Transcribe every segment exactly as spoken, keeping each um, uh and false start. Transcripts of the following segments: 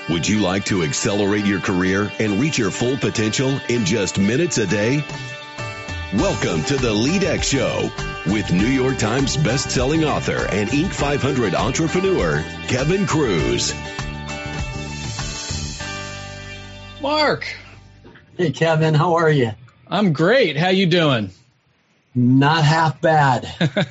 Would you like to accelerate your career and reach your full potential in just minutes a day? Welcome to the LeadX Show with New York Times best-selling author and Inc five hundred entrepreneur, Kevin Kruse. Mark. Hey, Kevin. How are you? I'm great. How you doing? Not half bad.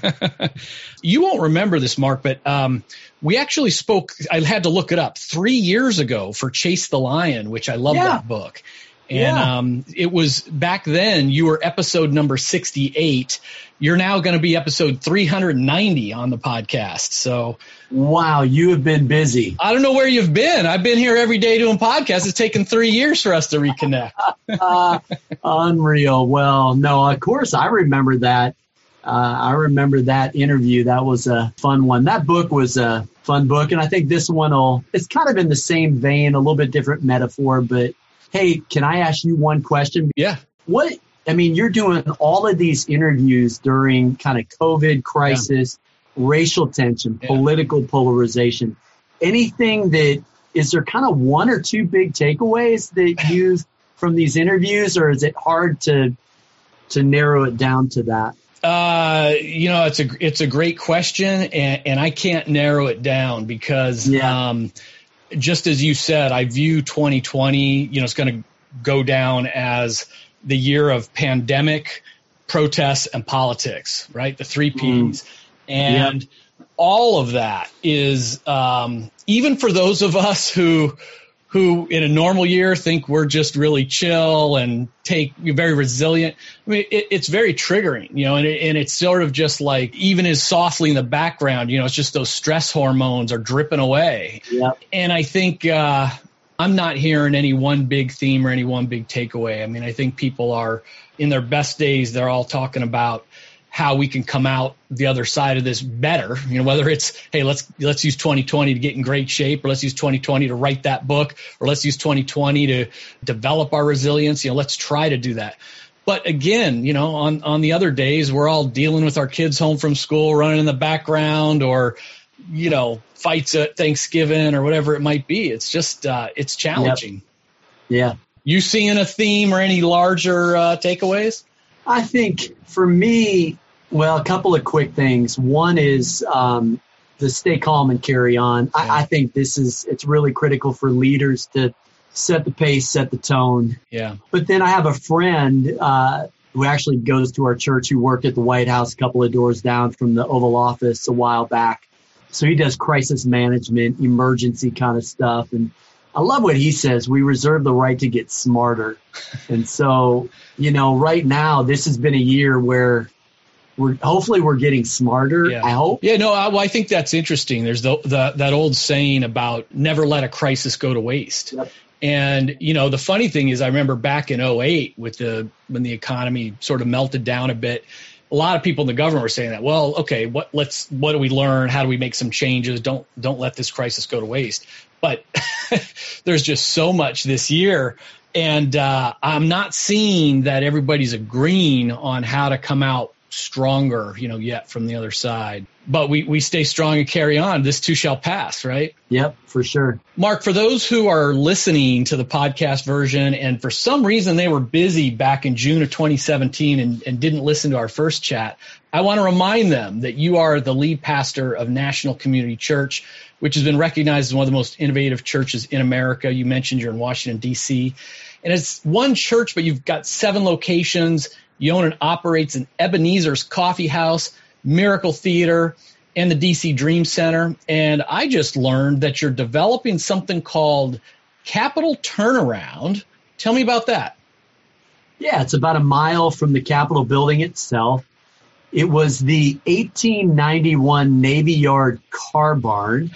You won't remember this, Mark, but um, we actually spoke, I had to look it up, three years ago for Chase the Lion, which I love yeah. that book. And yeah. um, it was back then, you were episode number sixty-eight. You're now going to be episode three hundred ninety on the podcast. So, wow, you have been busy. I don't know where you've been. I've been here every day doing podcasts. It's taken three years for us to reconnect. uh, unreal. Well, no, of course, I remember that. Uh, I remember that interview. That was a fun one. That book was a fun book. And I think this one will, it's kind of in the same vein, a little bit different metaphor, but hey, can I ask you one question? Yeah. What, I mean, you're doing all of these interviews during kind of COVID crisis, yeah. racial tension, yeah. political polarization. Anything that, is there kind of one or two big takeaways that you've from these interviews, or is it hard to to narrow it down to that? Uh, you know, it's a, it's a great question, and, and I can't narrow it down because, yeah. um, just as you said, I view twenty twenty, you know, it's going to go down as the year of pandemic, protests, and politics, right? The three Ps. Mm. And yep. all of that is, um, even for those of us who, who in a normal year think we're just really chill and take very resilient. I mean, it, it's very triggering, you know, and, it, and it's sort of just like, even as softly in the background, you know, it's just those stress hormones are dripping away. Yep. And I think, uh, I'm not hearing any one big theme or any one big takeaway. I mean, I think people are in their best days. They're all talking about how we can come out the other side of this better, you know, whether it's, hey, let's, let's use twenty twenty to get in great shape, or let's use twenty twenty to write that book, or let's use twenty twenty to develop our resilience. You know, let's try to do that. But again, you know, on, on the other days, we're all dealing with our kids home from school, running in the background, or, you know, fights at Thanksgiving or whatever it might be. It's just, uh, it's challenging. Yep. Yeah. You seeing a theme or any larger uh, takeaways? I think for me, well, a couple of quick things. One is um, the stay calm and carry on. Yeah. I, I think this is, it's really critical for leaders to set the pace, set the tone. Yeah. But then I have a friend uh, who actually goes to our church, who worked at the White House a couple of doors down from the Oval Office a while back. So he does crisis management, emergency kind of stuff. And I love what he says. We reserve the right to get smarter. And so, you know, right now, this has been a year where we're hopefully we're getting smarter. Yeah. I hope. Yeah, no, I, well, I think that's interesting. There's the, the that old saying about never let a crisis go to waste. Yep. And, you know, the funny thing is I remember back in oh eight with the when the economy sort of melted down a bit, a lot of people in the government were saying that, well, okay, what let's what do we learn? How do we make some changes? Don't don't let this crisis go to waste. But there's just so much this year. And uh, I'm not seeing that everybody's agreeing on how to come out stronger, you know, yet from the other side. But we, we stay strong and carry on. This too shall pass, right? Yep, for sure. Mark, for those who are listening to the podcast version and for some reason they were busy back in June of twenty seventeen and, and didn't listen to our first chat, I want to remind them that you are the lead pastor of National Community Church, which has been recognized as one of the most innovative churches in America. You mentioned you're in Washington, D C, and it's one church, but you've got seven locations. You own and operates an Ebenezer's Coffee House, Miracle Theater, and the D C Dream Center. And I just learned that you're developing something called Capitol Turnaround. Tell me about that. Yeah, it's about a mile from the Capitol building itself. It was the eighteen ninety-one Navy Yard car barn.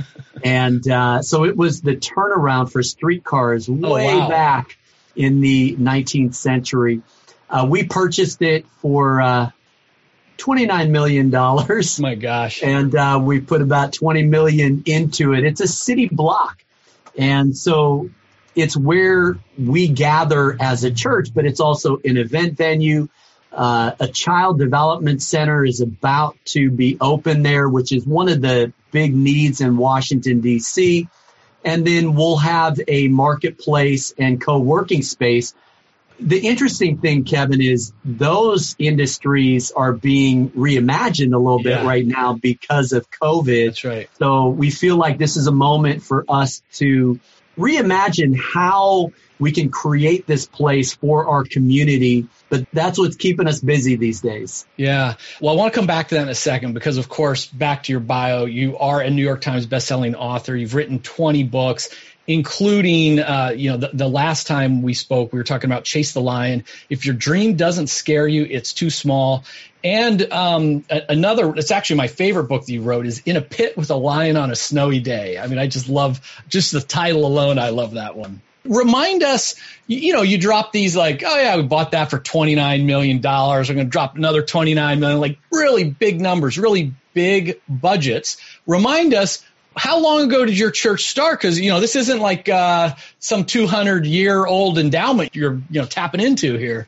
And uh, so it was the turnaround for streetcars way oh, wow. back in the nineteenth century. Uh, we purchased it for uh, twenty-nine million dollars. My gosh. And uh, we put about twenty million dollars into it. It's a city block. And so it's where we gather as a church, but it's also an event venue. Uh, a child development center is about to be open there, which is one of the big needs in Washington, D C. And then we'll have a marketplace and co-working space. The interesting thing, Kevin, is those industries are being reimagined a little yeah. bit right now because of COVID. That's right. So we feel like this is a moment for us to reimagine how we can create this place for our community. But that's what's keeping us busy these days. Yeah. Well, I want to come back to that in a second because, of course, back to your bio, you are a New York Times bestselling author. You've written twenty books, including, uh, you know, the, the last time we spoke, we were talking about Chase the Lion. If your dream doesn't scare you, it's too small. And um, a- another, it's actually my favorite book that you wrote is In a Pit with a Lion on a Snowy Day. I mean, I just love, just the title alone, I love that one. Remind us, you, you know, you drop these like, oh yeah, we bought that for twenty-nine million dollars. We're going to drop another twenty-nine million dollars, like really big numbers, really big budgets. Remind us, how long ago did your church start? Because, you know, this isn't like uh, some two hundred year old endowment you're, you know, tapping into here.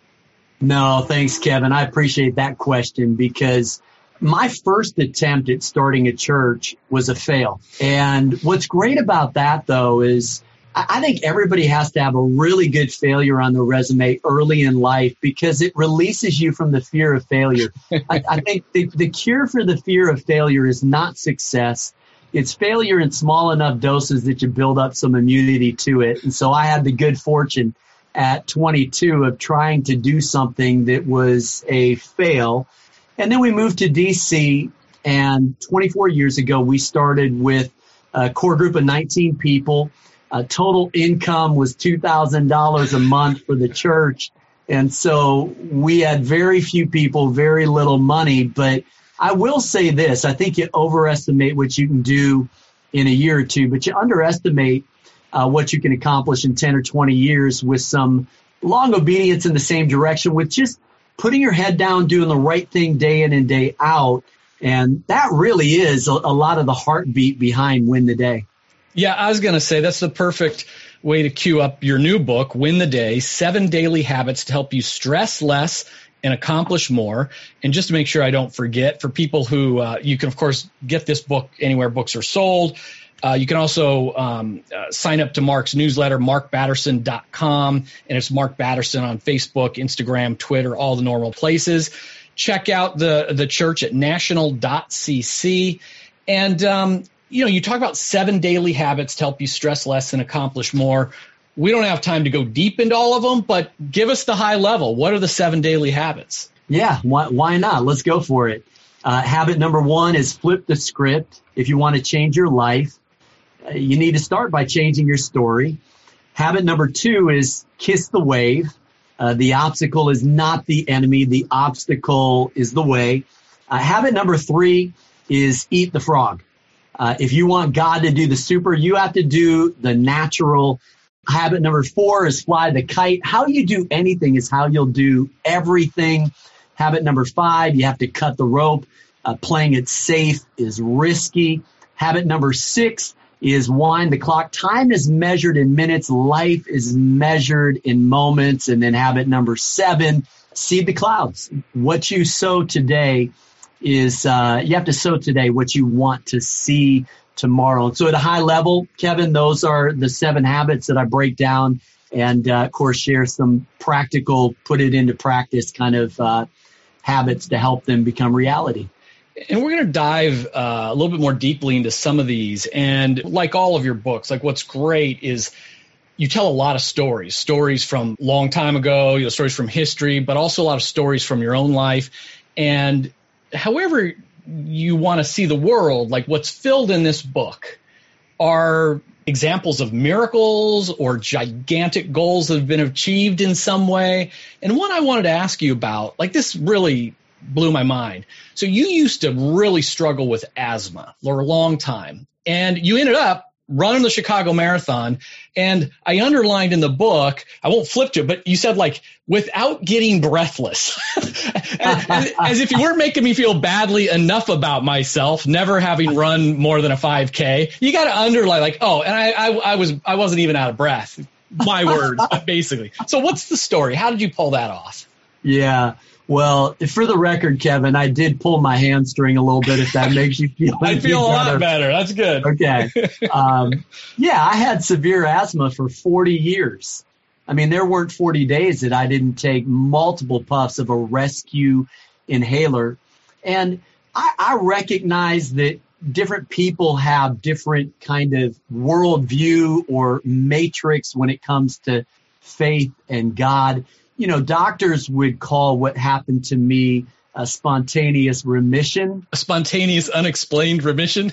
No, thanks, Kevin. I appreciate that question because my first attempt at starting a church was a fail. And what's great about that, though, is I think everybody has to have a really good failure on the resume early in life because it releases you from the fear of failure. I, I think the, the cure for the fear of failure is not success. It's failure in small enough doses that you build up some immunity to it. And so I had the good fortune at twenty-two of trying to do something that was a fail. And then we moved to D C, and twenty-four years ago, we started with a core group of nineteen people. Uh, total income was two thousand dollars a month for the church. And so we had very few people, very little money. But I will say this, I think you overestimate what you can do in a year or two, but you underestimate uh, what you can accomplish in ten or twenty years with some long obedience in the same direction, with just putting your head down, doing the right thing day in and day out. And that really is a, a lot of the heartbeat behind Win the Day. Yeah, I was going to say that's the perfect way to cue up your new book, Win the Day, Seven Daily Habits to Help You Stress Less and Accomplish More. And just to make sure I don't forget, for people who, uh, you can, of course, get this book anywhere books are sold. Uh, you can also um, uh, sign up to Mark's newsletter, mark batterson dot com. And it's Mark Batterson on Facebook, Instagram, Twitter, all the normal places. Check out the, the church at national dot c c. And, um, you know, you talk about seven daily habits to help you stress less and accomplish more. We don't have time to go deep into all of them, but give us the high level. What are the seven daily habits? Yeah, why, why not? Let's go for it. Uh, habit number one is flip the script. If you want to change your life, uh, you need to start by changing your story. Habit number two is kiss the wave. Uh, the obstacle is not the enemy. The obstacle is the way. Uh, habit number three is eat the frog. Uh, if you want God to do the super, you have to do the natural. Habit number four is fly the kite. How you do anything is how you'll do everything. Habit number five, you have to cut the rope. Uh, playing it safe is risky. Habit number six is wind the clock. Time is measured in minutes. Life is measured in moments. And then habit number seven, seed the clouds. What you sow today is uh, you have to sow today what you want to see tomorrow. And so at a high level, Kevin, those are the seven habits that I break down and, uh, of course, share some practical, put it into practice kind of uh, habits to help them become reality. And we're going to dive uh, a little bit more deeply into some of these. And like all of your books, like what's great is you tell a lot of stories, stories from a long time ago, you know, stories from history, but also a lot of stories from your own life. And however you want to see the world, like what's filled in this book are examples of miracles or gigantic goals that have been achieved in some way. And one I wanted to ask you about, like this really blew my mind. So you used to really struggle with asthma for a long time, and you ended up running the Chicago Marathon. And I underlined in the book, I won't flip to it, but you said like, without getting breathless, as, as, as if you weren't making me feel badly enough about myself, never having run more than a five K. You got to underline like, oh, and I, I, I was, I wasn't even out of breath. My words, basically. So what's the story? How did you pull that off? Yeah. Well, for the record, Kevin, I did pull my hamstring a little bit, if that makes you feel I feel a lot better. That's good. Okay. Um, yeah, I had severe asthma for forty years. I mean, there weren't forty days that I didn't take multiple puffs of a rescue inhaler. And I, I recognize that different people have different kind of worldview or matrix when it comes to faith and God. You know, doctors would call what happened to me a spontaneous remission. A spontaneous, unexplained remission?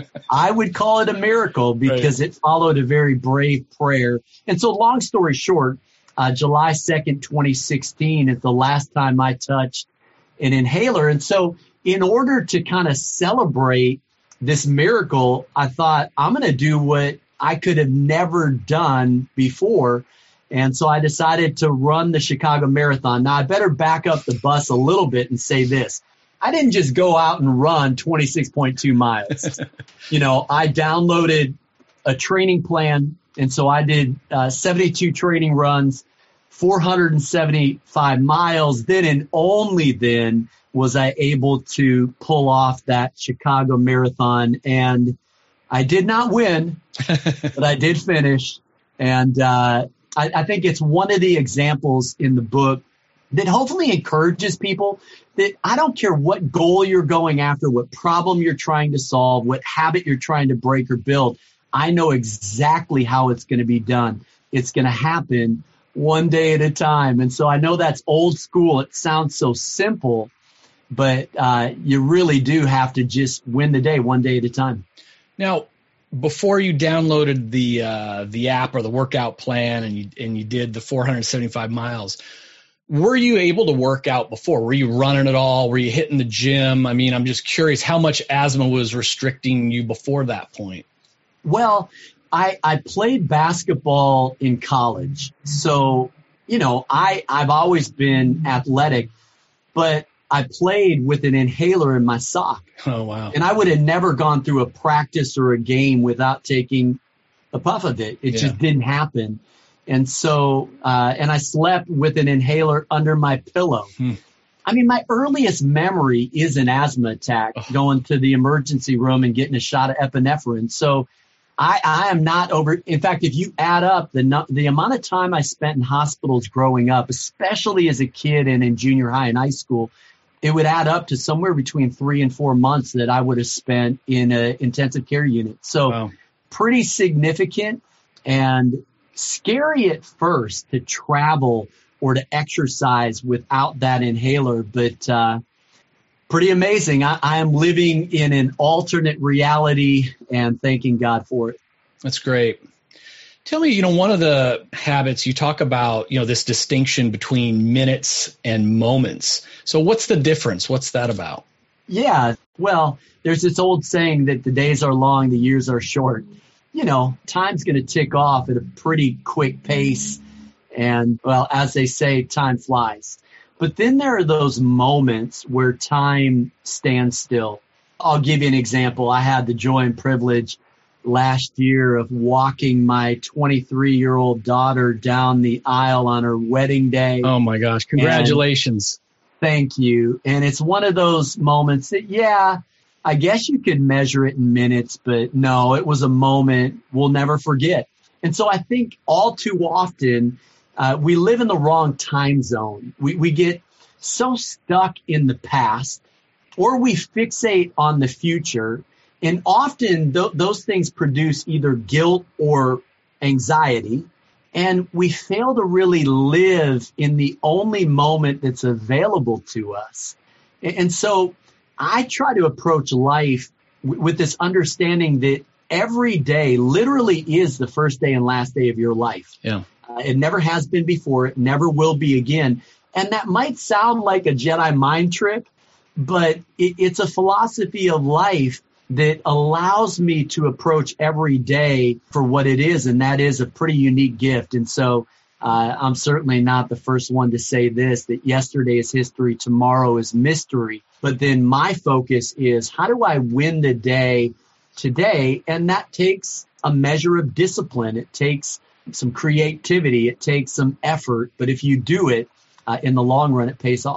I would call it a miracle because right. it followed a very brave prayer. And so long story short, uh, July second, twenty sixteen is the last time I touched an inhaler. And so in order to kind of celebrate this miracle, I thought I'm going to do what I could have never done before. And so I decided to run the Chicago Marathon. Now, I better back up the bus a little bit and say this. I didn't just go out and run twenty-six point two miles. You know, I downloaded a training plan. And so I did uh, seventy-two training runs, four hundred seventy-five miles. Then and only then was I able to pull off that Chicago Marathon. And I did not win, but I did finish. And, uh, I, I think it's one of the examples in the book that hopefully encourages people that I don't care what goal you're going after, what problem you're trying to solve, what habit you're trying to break or build. I know exactly how it's going to be done. It's going to happen one day at a time. And so I know that's old school. It sounds so simple, but uh, you really do have to just win the day one day at a time. Now, before you downloaded the uh, the app or the workout plan and you and you did the four hundred seventy-five miles, were you able to work out before? Were you running at all? Were you hitting the gym? I mean, I'm just curious how much asthma was restricting you before that point. Well, I I played basketball in college, so you know I I've always been athletic, but I played with an inhaler in my sock. Oh, wow. And I would have never gone through a practice or a game without taking a puff of it. It yeah. just didn't happen. And so, uh, and I slept with an inhaler under my pillow. Hmm. I mean, my earliest memory is an asthma attack, oh. going to the emergency room and getting a shot of epinephrine. So I, I am not over. In fact, if you add up the the amount of time I spent in hospitals growing up, especially as a kid and in junior high and high school, it would add up to somewhere between three and four months that I would have spent in an intensive care unit. So wow. pretty significant and scary at first to travel or to exercise without that inhaler, but uh, pretty amazing. I, I am living in an alternate reality and thanking God for it. That's great. Tell me, you know, one of the habits you talk about, you know, this distinction between minutes and moments. So what's the difference? What's that about? Yeah, well, there's this old saying that the days are long, the years are short. You know, time's going to tick off at a pretty quick pace. And, well, as they say, time flies. But then there are those moments where time stands still. I'll give you an example. I had the joy and privilege last year of walking my twenty-three-year-old daughter down the aisle on her wedding day. Oh, my gosh. Congratulations. And thank you. And it's one of those moments that, yeah, I guess you could measure it in minutes, but no, it was a moment we'll never forget. And so I think all too often uh, we live in the wrong time zone. We, we get so stuck in the past, or we fixate on the future. And often th- those things produce either guilt or anxiety. And we fail to really live in the only moment that's available to us. And, and so I try to approach life w- with this understanding that every day literally is the first day and last day of your life. Yeah. Uh, it never has been before. It never will be again. And that might sound like a Jedi mind trick, but it, it's a philosophy of life that allows me to approach every day for what it is, and that is a pretty unique gift. And so uh, I'm certainly not the first one to say this, that yesterday is history, tomorrow is mystery. But then my focus is, how do I win the day today? And that takes a measure of discipline. It takes some creativity. It takes some effort. But if you do it, uh, in the long run, it pays off.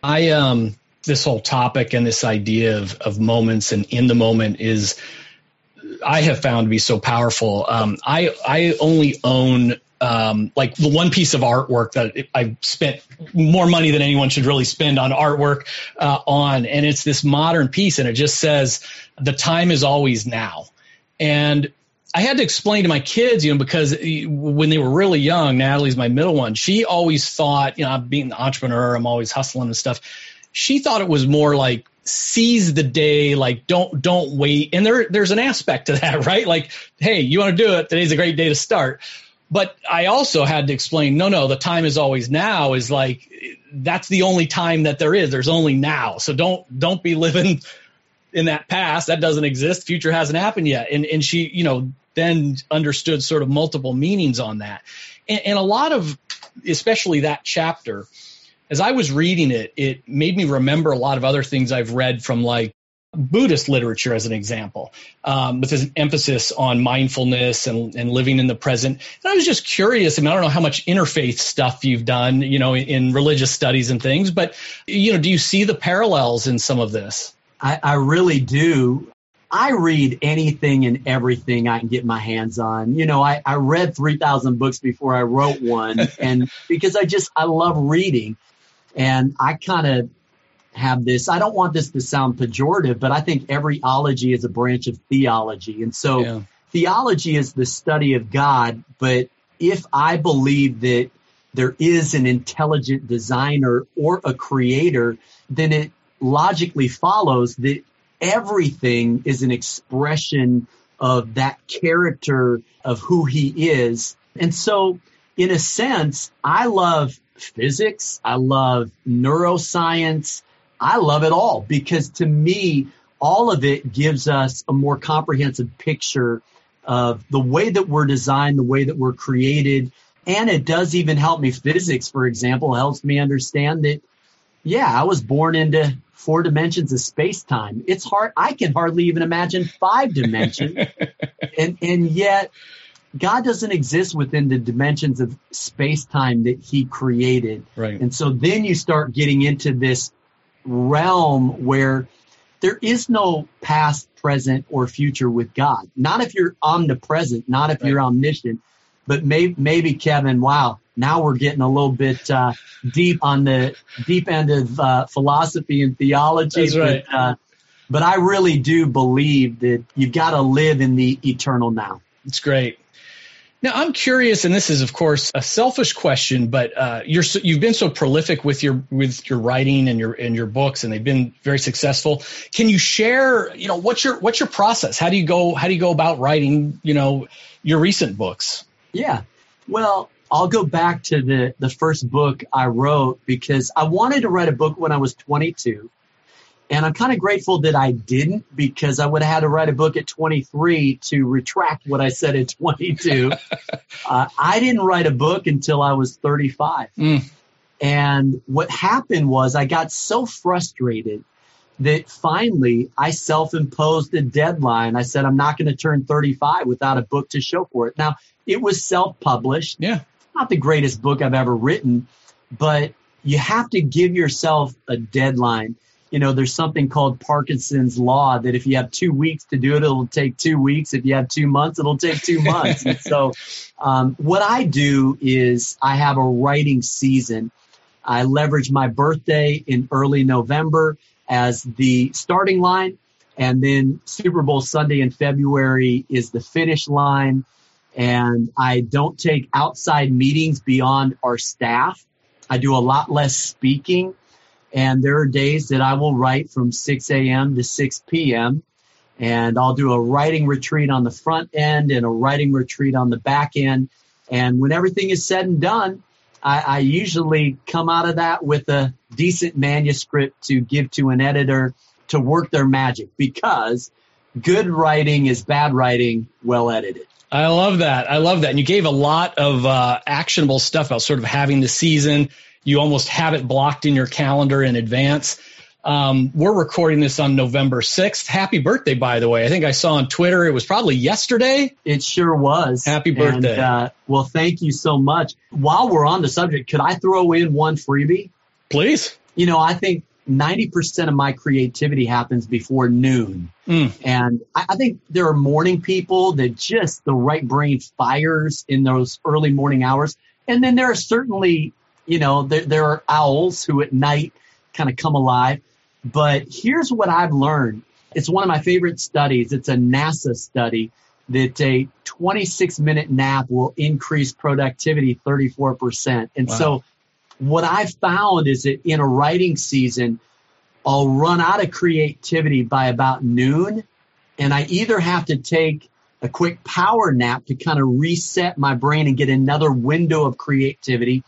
I, um, this whole topic and this idea of, of moments and in the moment is, I have found to be so powerful. Um, I, I only own, um, like the one piece of artwork that I've spent more money than anyone should really spend on artwork, uh, on. And it's this modern piece, and it just says, the time is always now. And I had to explain to my kids, you know, because when they were really young, Natalie's my middle one, she always thought, you know, I'm being an entrepreneur, I'm always hustling and stuff. She thought it was more like seize the day, like don't don't wait. And there there's an aspect to that, right? Like, hey, you want to do it? Today's a great day to start. But I also had to explain, no, no, the time is always now is like, that's the only time that there is. There's only now. So don't don't be living in that past. That doesn't exist. Future hasn't happened yet. And and she, you know, then understood sort of multiple meanings on that. And, and a lot of, especially that chapter, as I was reading it, it made me remember a lot of other things I've read from like Buddhist literature, as an example, um, with an emphasis on mindfulness and, and living in the present. And I was just curious. I mean, I don't know how much interfaith stuff you've done, you know, in, in religious studies and things, but, you know, do you see the parallels in some of this? I, I really do. I read anything and everything I can get my hands on. You know, I, I read three thousand books before I wrote one, and because I just, I love reading. And I kind of have this, I don't want this to sound pejorative, but I think every ology is a branch of theology. And so yeah. Theology is the study of God. But if I believe that there is an intelligent designer or a creator, then it logically follows that everything is an expression of that character of who he is. And so in a sense, I love physics. I love neuroscience. I love it all because to me, all of it gives us a more comprehensive picture of the way that we're designed, the way that we're created. And it does even help me. Physics, for example, helps me understand that, yeah, I was born into four dimensions of space-time. It's hard. I can hardly even imagine five dimensions. and, and yet, God doesn't exist within the dimensions of space-time that he created. Right. And so then you start getting into this realm where there is no past, present, or future with God. Not if you're omnipresent, not if right. you're omniscient, but may, maybe, Kevin, wow, now we're getting a little bit uh, deep on the deep end of uh, philosophy and theology. That's right. But, uh, but I really do believe that you've got to live in the eternal now. It's great. Now, I'm curious, and this is, of course, a selfish question, but uh, you're so, you've been so prolific with your with your writing and your and your books, and they've been very successful. Can you share, you know, what's your what's your process? How do you go How do you go about writing, you know, your recent books? Yeah, well, I'll go back to the the first book I wrote because I wanted to write a book when I was twenty-two. And I'm kind of grateful that I didn't because I would have had to write a book at twenty-three to retract what I said at twenty-two. uh, I didn't write a book until I was thirty-five. Mm. And what happened was I got so frustrated that finally I self-imposed a deadline. I said, I'm not going to turn thirty-five without a book to show for it. Now, it was self-published. Yeah. Not the greatest book I've ever written, but you have to give yourself a deadline. You know, there's something called Parkinson's law that if you have two weeks to do it, it'll take two weeks. If you have two months, it'll take two months. And so um, what I do is I have a writing season. I leverage my birthday in early November as the starting line. And then Super Bowl Sunday in February is the finish line. And I don't take outside meetings beyond our staff. I do a lot less speaking. And there are days that I will write from six a.m. to six p.m. And I'll do a writing retreat on the front end and a writing retreat on the back end. And when everything is said and done, I, I usually come out of that with a decent manuscript to give to an editor to work their magic because good writing is bad writing well edited. I love that. I love that. And you gave a lot of uh, actionable stuff about sort of having the season. You almost have it blocked in your calendar in advance. Um, we're recording this on November sixth. Happy birthday, by the way. I think I saw on Twitter it was probably yesterday. It sure was. Happy birthday. And, uh, well, thank you so much. While we're on the subject, could I throw in one freebie? Please. You know, I think ninety percent of my creativity happens before noon. Mm. And I, I think there are morning people that just the right brain fires in those early morning hours. And then there are certainly, you know, there, there are owls who at night kind of come alive. But here's what I've learned. It's one of my favorite studies. It's a NASA study that a twenty-six minute nap will increase productivity thirty-four percent. And wow. so what I've found is that in a writing season, I'll run out of creativity by about noon, and I either have to take a quick power nap to kind of reset my brain and get another window of creativity,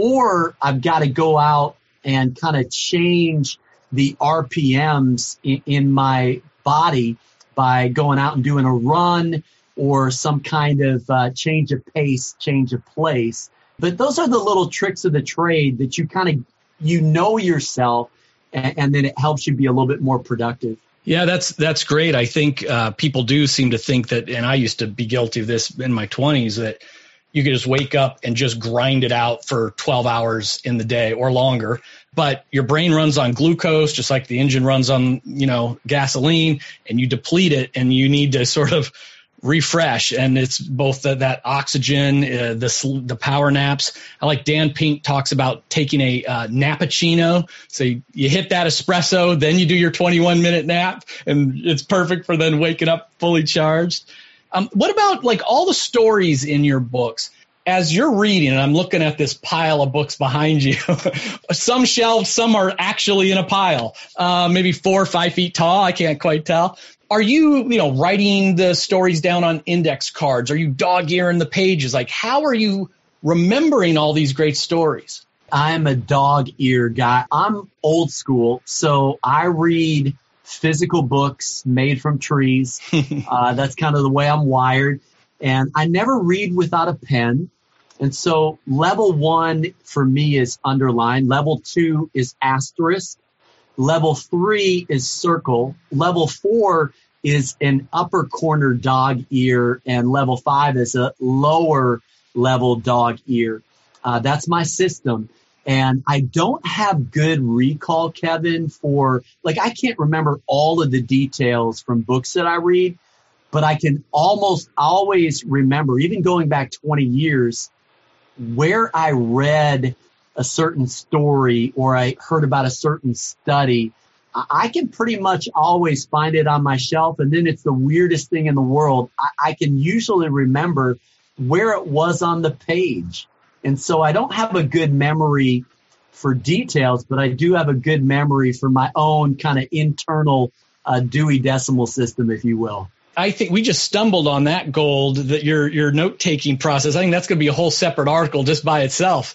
or I've got to go out and kind of change the R P Ms in, in my body by going out and doing a run or some kind of uh, change of pace, change of place. But those are the little tricks of the trade that you kind of, you know yourself, and, and then it helps you be a little bit more productive. Yeah, that's that's great. I think uh, people do seem to think that, and I used to be guilty of this in my twenties, that you could just wake up and just grind it out for twelve hours in the day or longer. But your brain runs on glucose, just like the engine runs on, you know, gasoline, and you deplete it, and you need to sort of refresh. And it's both the, that oxygen, uh, the the power naps. I like Dan Pink talks about taking a uh, nappuccino. So you, you hit that espresso, then you do your twenty-one minute nap, and it's perfect for then waking up fully charged. Um, what about like all the stories in your books? As you're reading, and I'm looking at this pile of books behind you, some shelved, some are actually in a pile, uh, maybe four or five feet tall. I can't quite tell. Are you, you know, writing the stories down on index cards? Are you dog-earing the pages? Like, how are you remembering all these great stories? I'm a dog-ear guy. I'm old school, so I read physical books made from trees. uh, that's kind of the way I'm wired. And I never read without a pen. And so level one for me is underline. Level two is asterisk. Level three is circle. Level four is an upper corner dog ear. And level five is a lower level dog ear. Uh, that's my system. And I don't have good recall, Kevin, for, like, I can't remember all of the details from books that I read, but I can almost always remember, even going back twenty years, where I read a certain story or I heard about a certain study. I can pretty much always find it on my shelf. And then it's the weirdest thing in the world. I, I can usually remember where it was on the page. And so I don't have a good memory for details, but I do have a good memory for my own kind of internal uh, Dewey Decimal System, if you will. I think we just stumbled on that gold, that your your note-taking process. I think that's going to be a whole separate article just by itself.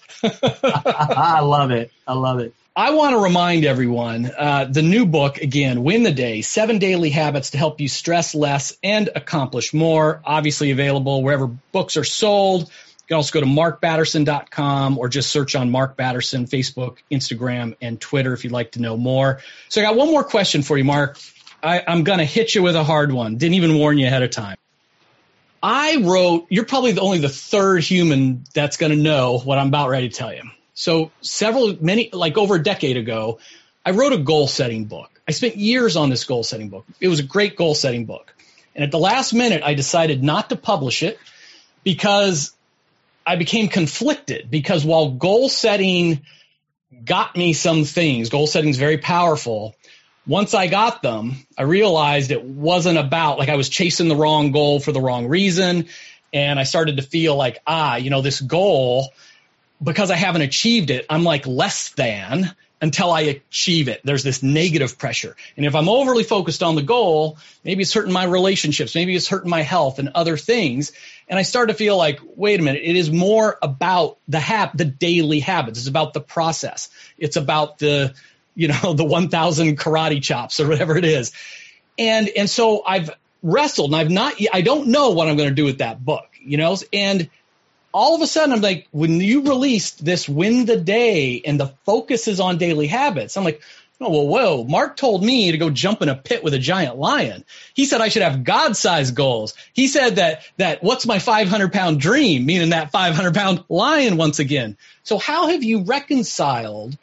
I love it. I love it. I want to remind everyone, uh, the new book, again, Win the Day, Seven Daily Habits to Help You Stress Less and Accomplish More, obviously available wherever books are sold. You can also go to mark batterson dot com or just search on Mark Batterson, Facebook, Instagram, and Twitter if you'd like to know more. So I got one more question for you, Mark. I, I'm going to hit you with a hard one. Didn't even warn you ahead of time. I wrote, you're probably the, only the third human that's going to know what I'm about ready to tell you. So several, many, like over a decade ago, I wrote a goal setting book. I spent years on this goal setting book. It was a great goal setting book. And at the last minute, I decided not to publish it because I became conflicted, because while goal setting got me some things, goal setting is very powerful. Once I got them, I realized it wasn't about, like, I was chasing the wrong goal for the wrong reason. And I started to feel like, ah, you know, this goal, because I haven't achieved it, I'm like less than until I achieve it. There's this negative pressure. And if I'm overly focused on the goal, maybe it's hurting my relationships, maybe it's hurting my health and other things. And I started to feel like, wait a minute, it is more about the hab- the daily habits. It's about the process. It's about the, you know, the one thousand karate chops or whatever it is. And, and so I've wrestled, and I've not, I don't know what I'm going to do with that book, you know, and all of a sudden I'm like, when you released this Win the Day and the focus is on daily habits, I'm like, oh, well, whoa, Mark told me to go jump in a pit with a giant lion. He said I should have God-sized goals. He said that, that what's my five hundred pound dream, meaning that five hundred pound lion once again. So how have you reconciled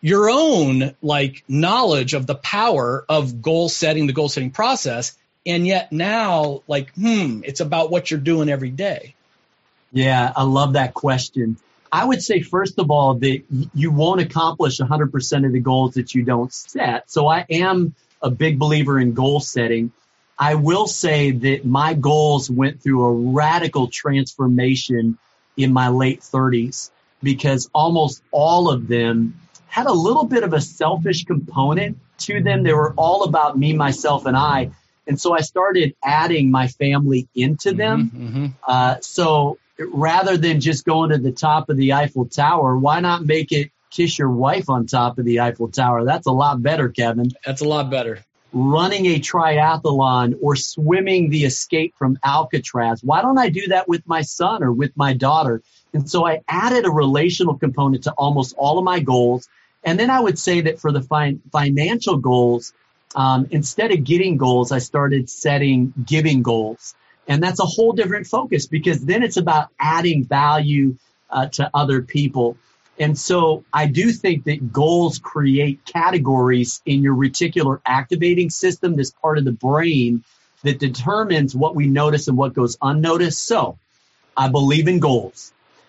your own like knowledge of the power of goal setting, the goal setting process. And yet now, like, hmm, it's about what you're doing every day. Yeah, I love that question. I would say, first of all, that you won't accomplish one hundred percent of the goals that you don't set. So I am a big believer in goal setting. I will say that my goals went through a radical transformation in my late thirties because almost all of them had a little bit of a selfish component to them. They were all about me, myself, and I. And so I started adding my family into them. Mm-hmm, mm-hmm. Uh, so rather than just going to the top of the Eiffel Tower, why not make it kiss your wife on top of the Eiffel Tower? That's a lot better, Kevin. That's a lot better. Running a triathlon or swimming the Escape from Alcatraz. Why don't I do that with my son or with my daughter? And so I added a relational component to almost all of my goals. And then I would say that for the fin- financial goals, um, instead of getting goals, I started setting giving goals. And that's a whole different focus because then it's about adding value uh, to other people. And so I do think that goals create categories in your reticular activating system, this part of the brain that determines what we notice and what goes unnoticed. So I believe in goals.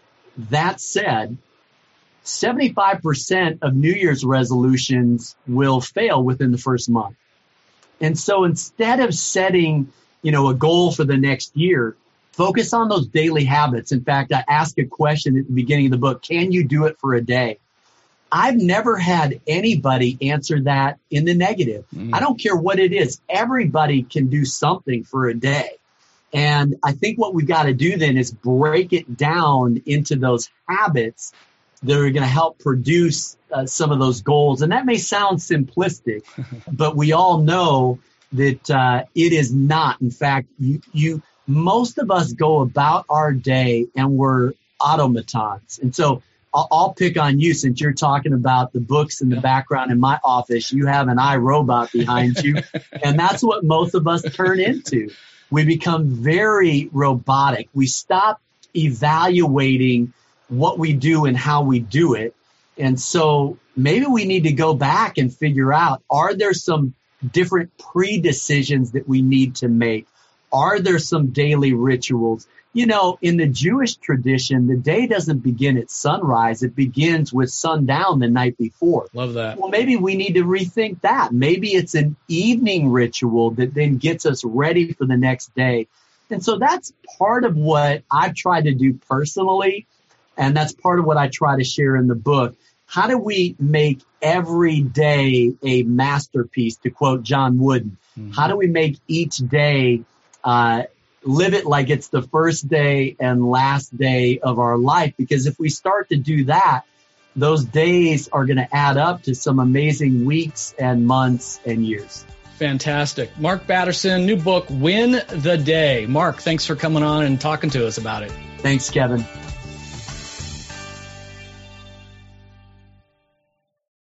That said, seventy-five percent of New Year's resolutions will fail within the first month. And so instead of setting, you know, a goal for the next year, focus on those daily habits. In fact, I ask a question at the beginning of the book, can you do it for a day? I've never had anybody answer that in the negative. Mm. I don't care what it is. Everybody can do something for a day. And I think what we've got to do then is break it down into those habits that are going to help produce uh, some of those goals. And that may sound simplistic, but we all know that uh, it is not. In fact, you, you, most of us go about our day and we're automatons. And so I'll, I'll pick on you since you're talking about the books in the background in my office. You have an iRobot behind you, and that's what most of us turn into. We become very robotic. We stop evaluating what we do and how we do it. And so maybe we need to go back and figure out, are there some different pre-decisions that we need to make? Are there some daily rituals? You know, in the Jewish tradition, the day doesn't begin at sunrise. It begins with sundown the night before. Love that. Well, maybe we need to rethink that. Maybe it's an evening ritual that then gets us ready for the next day. And so that's part of what I've tried to do personally. And that's part of what I try to share in the book. How do we make every day a masterpiece, to quote John Wooden? Mm-hmm. How do we make each day uh, live it like it's the first day and last day of our life? Because if we start to do that, those days are going to add up to some amazing weeks and months and years. Fantastic. Mark Batterson, new book, Win the Day. Mark, thanks for coming on and talking to us about it. Thanks, Kevin.